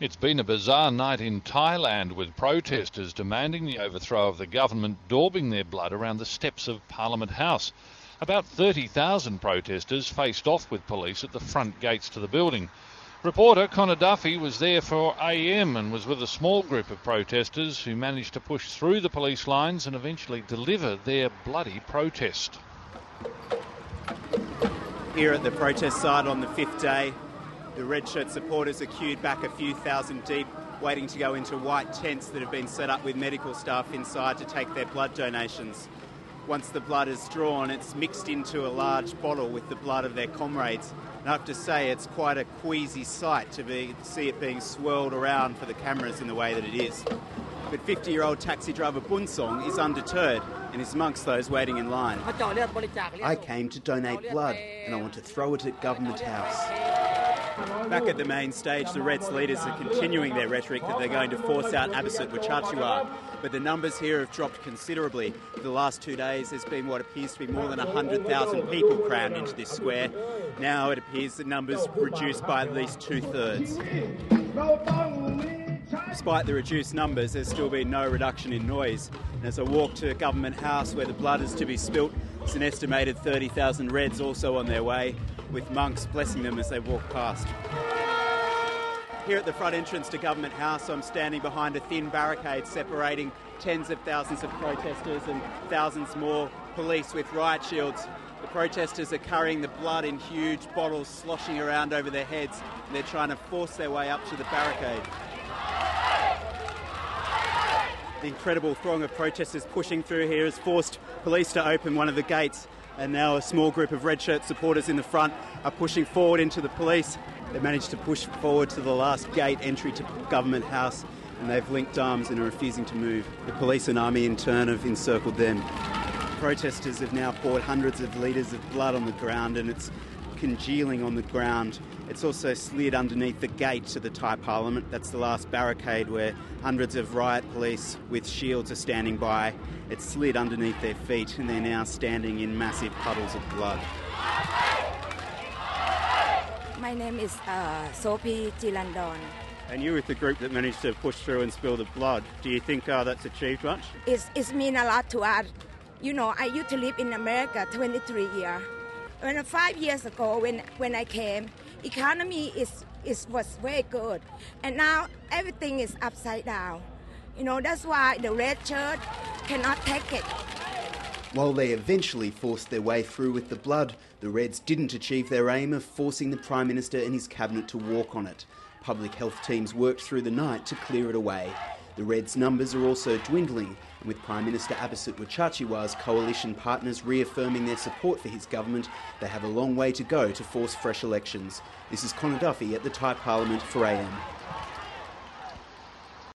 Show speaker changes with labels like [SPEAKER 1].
[SPEAKER 1] It's been a bizarre night in Thailand, with protesters demanding the overthrow of the government daubing their blood around the steps of Parliament House. About 30,000 protesters faced off with police at the front gates to the building. Reporter Connor Duffy was there for AM and was with a small group of protesters who managed to push through the police lines and eventually deliver their bloody protest.
[SPEAKER 2] Here at the protest site on the fifth day, the red shirt supporters are queued back a few thousand deep, waiting to go into white tents that have been set up with medical staff inside to take their blood donations. Once the blood is drawn, it's mixed into a large bottle with the blood of their comrades. And I have to say, it's quite a queasy sight to see it being swirled around for the cameras in the way that it is. But 50-year-old taxi driver Bunsong is undeterred and is amongst those waiting in line.
[SPEAKER 3] I came to donate blood and I want to throw it at Government House.
[SPEAKER 2] Back at the main stage, the Reds leaders are continuing their rhetoric that they're going to force out Abhisit Wachachua. But the numbers here have dropped considerably. For the last 2 days, there's been what appears to be more than 100,000 people crammed into this square. Now it appears the numbers reduced by at least two-thirds. Despite the reduced numbers, there's still been no reduction in noise. And as I walk to Government House, where the blood is to be spilt, there's an estimated 30,000 Reds also on their way, with monks blessing them as they walk past. Here at the front entrance to Government House, I'm standing behind a thin barricade separating tens of thousands of protesters and thousands more police with riot shields. The protesters are carrying the blood in huge bottles sloshing around over their heads, and they're trying to force their way up to the barricade. The incredible throng of protesters pushing through here has forced police to open one of the gates, and now a small group of red shirt supporters in the front are pushing forward into the police. They managed to push forward to the last gate entry to Government House, and they've linked arms and are refusing to move. The police and army in turn have encircled them. Protesters have now poured hundreds of litres of blood on the ground, and it's congealing on the ground. It's also slid underneath the gate to the Thai Parliament. That's the last barricade where hundreds of riot police with shields are standing by. It's slid underneath their feet, and they're now standing in massive puddles of blood.
[SPEAKER 4] My name is Sophie Jilandon.
[SPEAKER 2] And you're with the group that managed to push through and spill the blood. Do you think that's achieved much?
[SPEAKER 4] It's mean a lot to us. You know, I used to live in America 23 years. 5 years ago, when I came, economy was very good, and now everything is upside down. You know, that's why the red shirt cannot take it.
[SPEAKER 3] While they eventually forced their way through with the blood, the Reds didn't achieve their aim of forcing the Prime Minister and his cabinet to walk on it. Public health teams worked through the night to clear it away. The Reds' numbers are also dwindling, and with Prime Minister Abhisit Wachachiwa's coalition partners reaffirming their support for his government, they have a long way to go to force fresh elections. This is Connor Duffy at the Thai Parliament for AM.